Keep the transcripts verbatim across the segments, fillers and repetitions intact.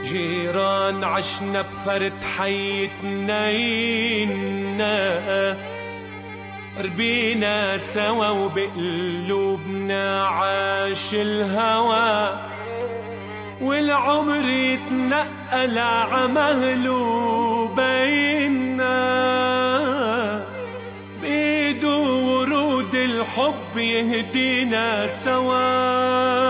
جيران عشنا بفرد حي اتنينا، ربينا سوا وبقلوبنا عاش الهوى، والعمر يتنقل عمهله بينا، بإيده ورود الحب يهدينا سوا.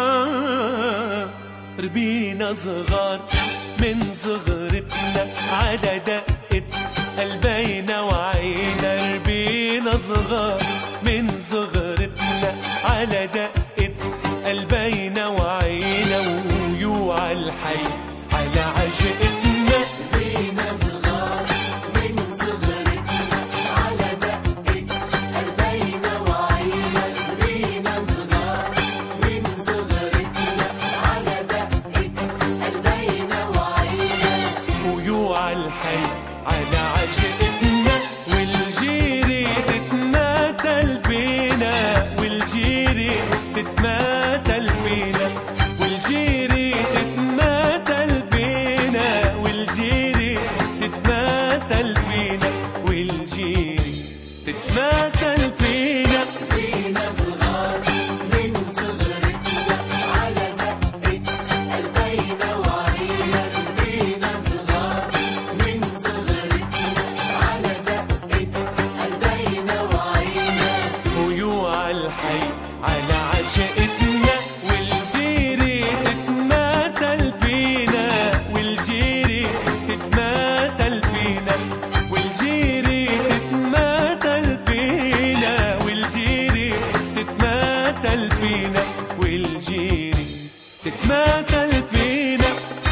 ربينا صغار من صغرتنا على دقة قلبينا وعينا، ربينا صغار من صغرتنا على دقة قلبينا وعينا، ويوعى الحي على عشقتنا. ربينا صغار من صغرتنا على دقة قلبينا وعينا، ربينا صغار من صغرتنا على دقة قلبينا وعينا، ويوعى الحي على عشقتنا. والجيري تتماثل فينا، والجيري تتماثل فينا، والجيري تتماثل فينا، والجيري تتماثل فينا، والجيري تتماثل فينا. ربينا صغار من صغرتنا على دقة قلبينا وعينا، ربينا صغار من صغرتنا على دقة قلبينا وعينا، ويوعى الحي على عشقتنا. والجيري تتماثل فينا، والجيري تتماثل فينا، والجيري تتماثل فينا، والجيري تتماثل فينا، والجيري تتماثل فينا.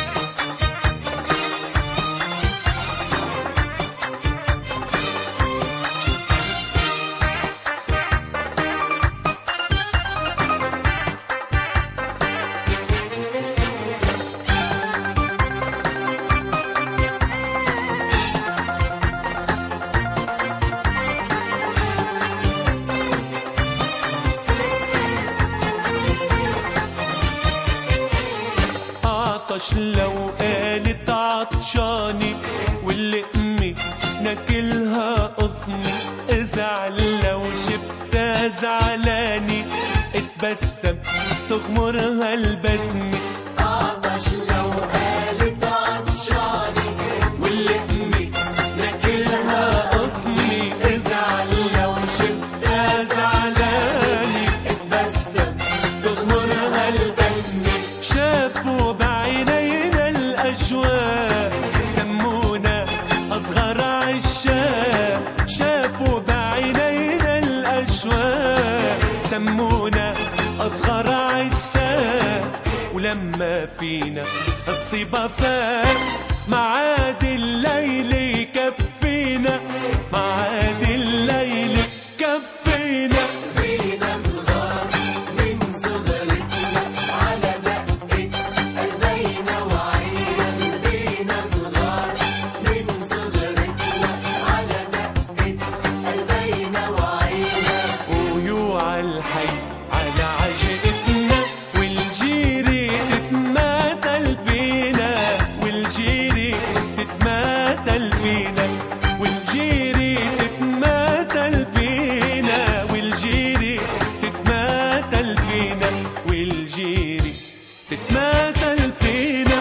عطش لو قالت عطشاني، واللقمة ناكلها قصني، ازعل لو شفتها زعلاني، اتبسم تغمرها البسمة. عطش لو قالت عطشاني، واللقمة ناكلها قصني، ازعل لو شفتها زعلاني، اتبسم تغمرها البسمة. شافوا بعينينا الأشواق سمونا أصغر عشاق، شافوا بعينينا الأشواق سمونا أصغر عشاق، ولما فينا الصبا فات معاد الليل يكفينا، معاد الليل كفينا. ربينا صغار من صغرتنا على دقة قلبينا وعينا، ربينا صغار من صغرتنا على دقة قلبينا وعينا، ويوعى الحي على عشقتنا. والجيري تتماثل فينا، والجيري تتماثل فينا، والجيري تتماثل فينا، والجيري تتماثل فينا، والجيري تتماثل فينا.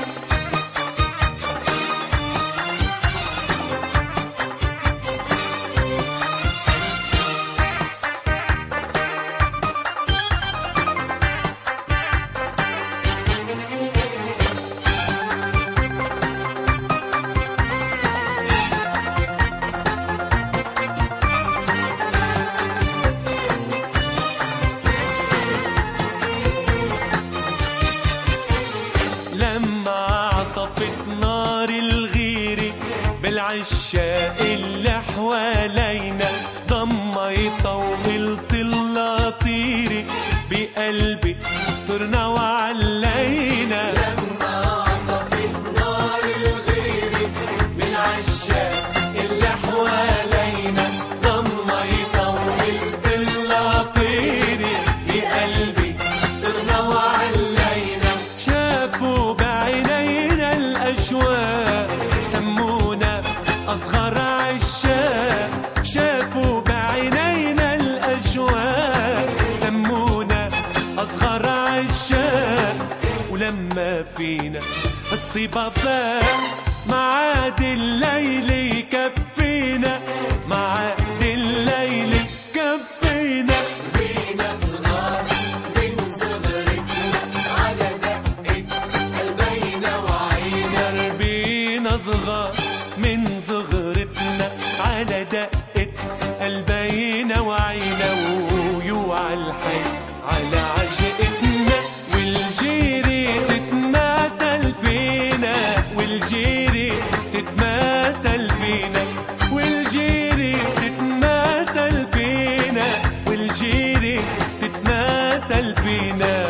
لما عصفت نار الغيرة بالعشاق اللي حوالينا، ضميتها وقلت لها طيري بقلبي طرنا وعلينا. لما عصفت نار الغيرة بالعشاق اللي حوالينا، ضميتها وقلت لها طيري بقلبي طرنا وعلينا. شافوا بعينينا الأشواق فينا. الصبا فات معاد الليل يكفينا، معاد الليل يكفينا. بينا صغار من صغرتنا على دقة قلبينا وعينا. ربينا صغار من صغرتنا على دقة قلبينا وعينا. ويوعى الحي على عشقتنا، والجيري تتماثل فينا، والجيري تتماثل فينا، والجيري تتماثل فينا، والجيري تتماثل فينا.